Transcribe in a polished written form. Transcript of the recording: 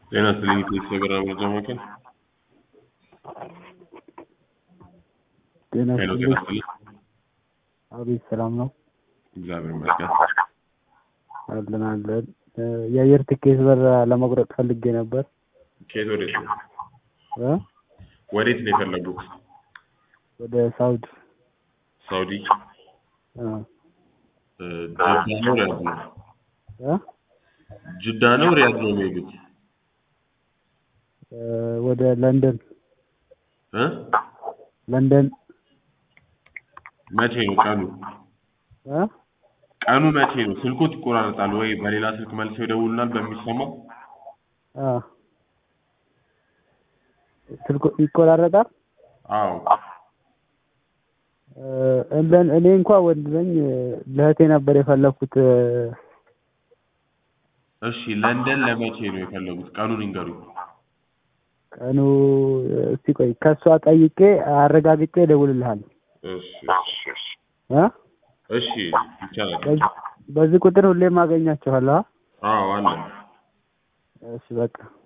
ጤና ይስጥልኝ የቴሌግራም መረጃ ማዕከል። ጤና ሄሎ ጤና ይስጥልኝ። ይስጥልኝ። አቤት ሰላም ነው? እግዚአብሔር ይመስገን። አለን። የአየር ትኬት በር ለመቁረጥ ፈልጌ ነበር። ከየት ወዴት ነው? እ ወዴት ነው የፈለጉት? ወደ ሳውዲ። ሳውዲ? እ ጅዳ ነው ሪያድ ነው? እ ጅዳ ነው ሪያድ ነው የሚሄዱት? ወደ ለንደን። እ ለንደን። መቼ ነው ቀኑ? እ ቀኑ መቼ ነው? ስልኮት ይቆራረጣል ወይ በሌላ ስልክ መልሰው ይደውሉናል በሚሰማው? ስልኩ ይቆራረጣል? አዎ። እኔ እንኳን ወንድ ነኝ፣ ለእህቴ ነበር የፈለኩት። እሺ ለንደን ለመቼ ነው የፈለጉት? ቀኑን ይንገሩኝ። ቀኑ እስቲ ቆይ ከሷ ጠይቄ አረጋግጬ እደውልልሃለሁ። እሺ ይቻላል። በዚህ ቁጥር ሁሌም አገኛችኋለሁ? አዎ አለ። እሺ በቃ